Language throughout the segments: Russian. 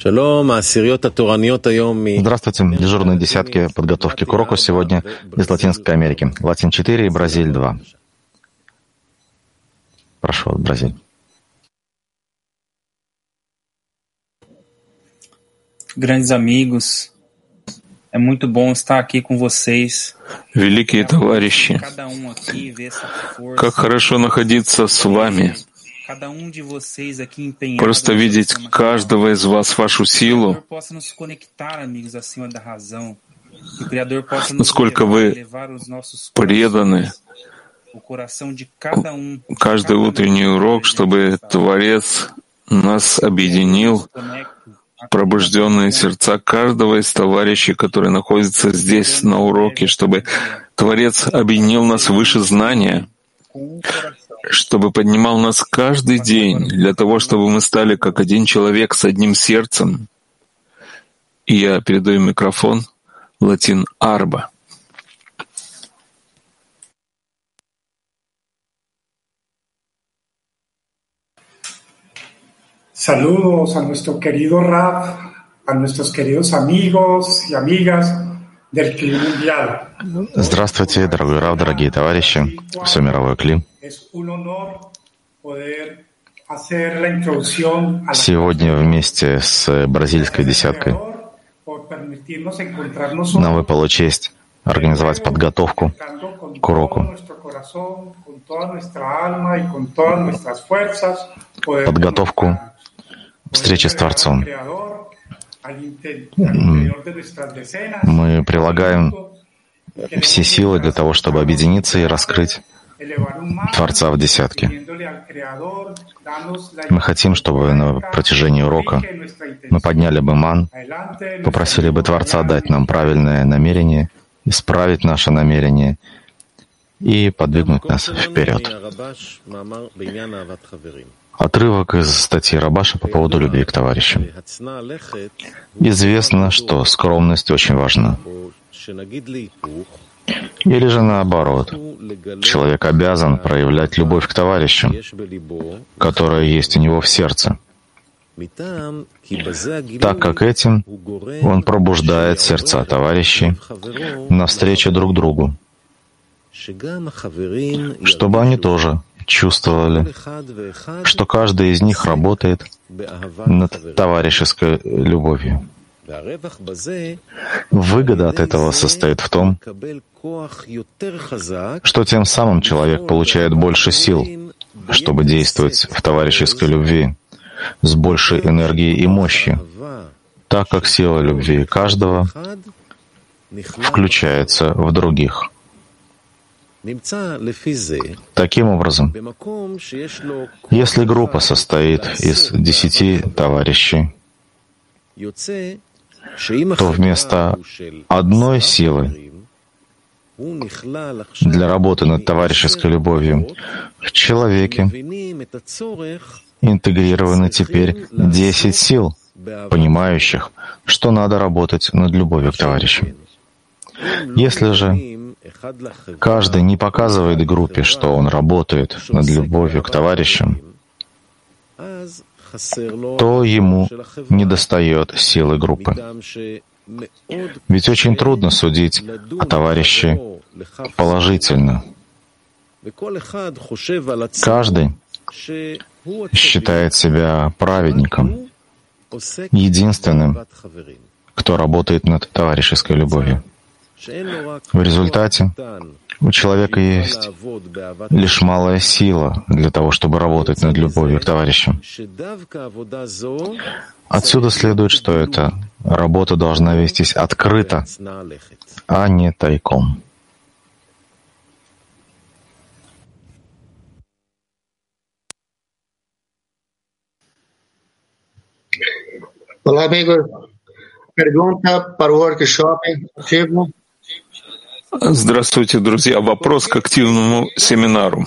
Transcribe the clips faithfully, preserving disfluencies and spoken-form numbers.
Здравствуйте. Дежурные десятки подготовки к уроку сегодня из Латинской Америки. Латин четыре и Бразиль два. Прошу, Бразиль. Grandes amigos, é muito bom estar aqui com vocês. Великие товарищи, как хорошо находиться с вами. Просто видеть каждого из вас вашу силу, насколько вы преданы. Каждый утренний урок, чтобы Творец нас объединил, пробужденные сердца каждого из товарищей, которые находятся здесь на уроке, чтобы Творец объединил нас выше знания, чтобы поднимал нас каждый день, для того, чтобы мы стали как один человек с одним сердцем. И я передаю микрофон Латин Арба. Saludos a nuestro querido Raf, a nuestros queridos amigos y amigas del Кли Mundial. Здравствуйте, дорогой Рав, дорогие товарищи, все мировое Кли. Сегодня вместе с бразильской десяткой нам выпала честь организовать подготовку к уроку. Подготовку встречи с Творцом. Мы прилагаем все силы для того, чтобы объединиться и раскрыть Творца в десятке. Мы хотим, чтобы на протяжении урока мы подняли бы ман, попросили бы Творца дать нам правильное намерение, исправить наше намерение и подвигнуть нас вперед. Отрывок из статьи Рабаша по поводу любви к товарищам. Известно, что скромность очень важна. Или же наоборот, человек обязан проявлять любовь к товарищам, которая есть у него в сердце, так как этим он пробуждает сердца товарищей навстречу друг другу, чтобы они тоже чувствовали, что каждый из них работает над товарищеской любовью. Выгода от этого состоит в том, что тем самым человек получает больше сил, чтобы действовать в товарищеской любви с большей энергией и мощью, так как сила любви каждого включается в других. Таким образом, если группа состоит из десяти товарищей, то вместо одной силы для работы над товарищеской любовью в человеке интегрированы теперь десять сил, понимающих, что надо работать над любовью к товарищам. Если же каждый не показывает группе, что он работает над любовью к товарищам, то ему недостает силы группы. Ведь очень трудно судить о товарище положительно. Каждый считает себя праведником, единственным, кто работает над товарищеской любовью. В результате у человека есть лишь малая сила для того, чтобы работать над любовью к товарищам. Отсюда следует, что эта работа должна вестись открыто, а не тайком. Olá, amigo. Pergunta para o workshop. Здравствуйте, друзья. Вопрос к активному семинару.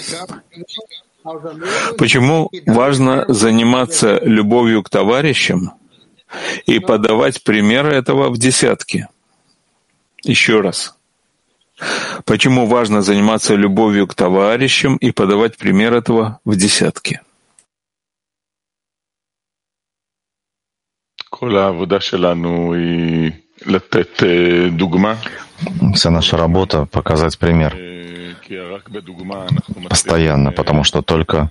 Почему важно заниматься любовью к товарищам и подавать примеры этого в десятке? Еще раз. Почему важно заниматься любовью к товарищам и подавать пример этого в десятке? Вся наша работа — показать пример. Постоянно, потому что только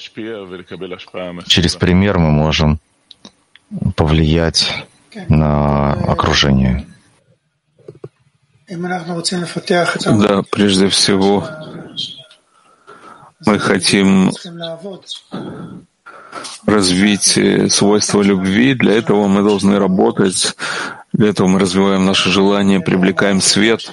через пример мы можем повлиять на окружение. Да, прежде всего, мы хотим развить свойства любви. Для этого мы должны работать. Для этого мы развиваем наше желание, привлекаем свет.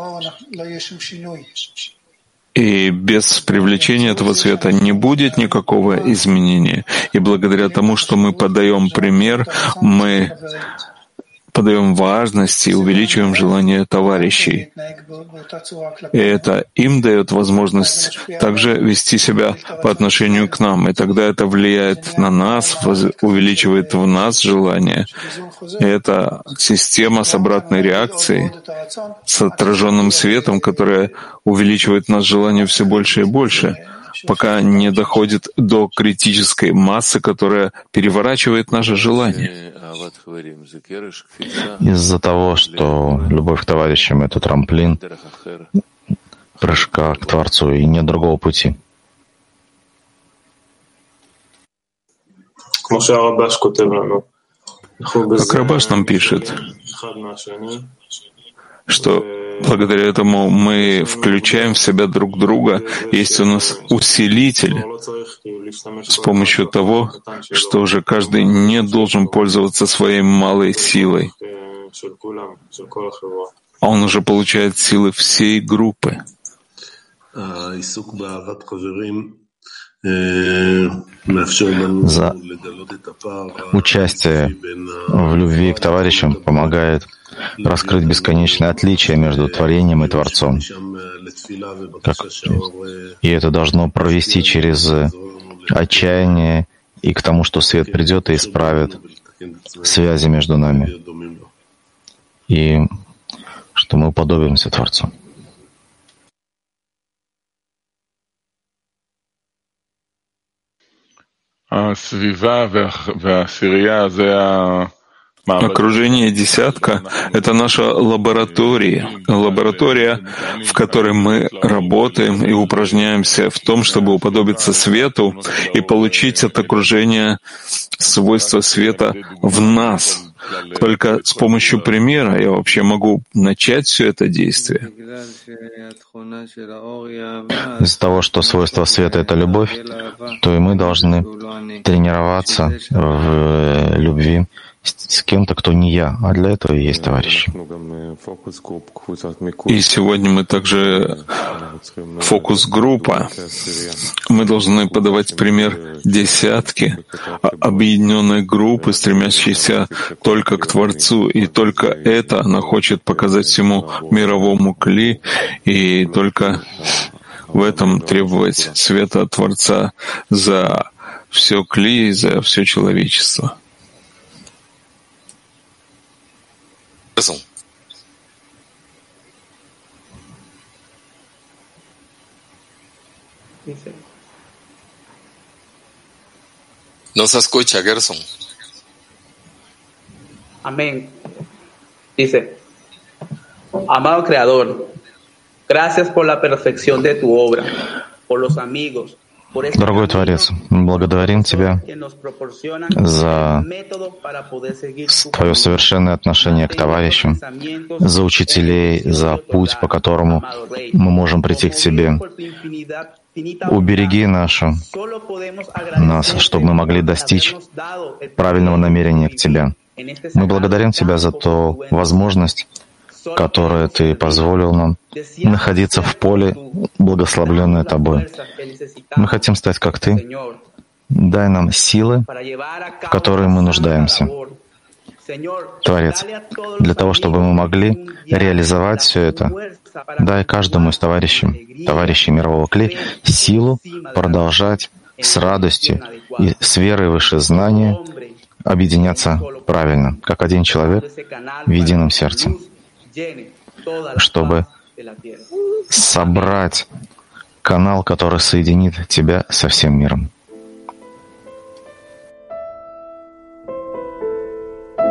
И без привлечения этого света не будет никакого изменения. И благодаря тому, что мы подаем пример, мы подаем важность и увеличиваем желание товарищей. И это им дает возможность также вести себя по отношению к нам. И тогда это влияет на нас, увеличивает в нас желание. И это система с обратной реакцией, с отраженным светом, которая увеличивает в нас желание все больше и больше, пока не доходит до критической массы, которая переворачивает наше желание. Из-за того, что любовь к товарищам — это трамплин прыжка к Творцу, и нет другого пути. Как Рабаш нам пишет, что благодаря этому мы включаем в себя друг друга. Есть у нас усилитель с помощью того, что уже каждый не должен пользоваться своей малой силой, а он уже получает силы всей группы. За участие в любви к товарищам помогает раскрыть бесконечное отличие между творением и Творцом. Как, и это должно провести через отчаяние и к тому, что свет придет и исправит связи между нами, и что мы уподобимся Творцу. Окружение десятка — это наша лаборатория, лаборатория, в которой мы работаем и упражняемся в том, чтобы уподобиться свету и получить от окружения свойства света в нас. Только с помощью примера я вообще могу начать все это действие. Из-за того, что свойство света — это любовь, то и мы должны тренироваться в любви с кем-то, кто не я, а для этого и есть товарищи. И сегодня мы также фокус-группа. Мы должны подавать пример десятки, объединенной группы, стремящейся только к Творцу, и только это она хочет показать всему мировому кли, и только в этом требовать света Творца за все кли и за все человечество. No se escucha, Gerson. Amén. Dice, amado Creador, gracias por la perfección de tu obra, por los amigos. Дорогой Творец, мы благодарим Тебя за Твое совершенное отношение к товарищам, за учителей, за путь, по которому мы можем прийти к Тебе. Убереги нашу, нас, чтобы мы могли достичь правильного намерения к Тебе. Мы благодарим Тебя за ту возможность, которую Ты позволил нам находиться в поле, благословленное Тобой. Мы хотим стать как Ты. Дай нам силы, в которые мы нуждаемся. Творец, для того, чтобы мы могли реализовать все это, дай каждому из товарищей, товарищей мирового кли, силу продолжать с радостью и с верой выше знания объединяться правильно, как один человек в едином сердце, чтобы собрать канал, который соединит тебя со всем миром.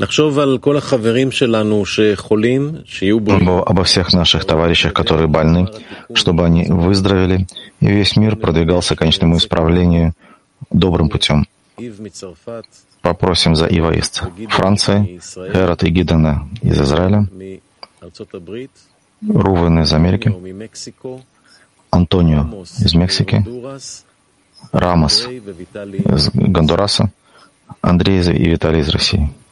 Обо всех наших товарищах, которые больны, чтобы они выздоровели, и весь мир продвигался к конечному исправлению добрым путем. Попросим за Ива из Франции, Херат и Гидена из Израиля, Рувен из Америки, Антонио из Мексики, Рамос из Гондураса, Андрей и Виталий из России.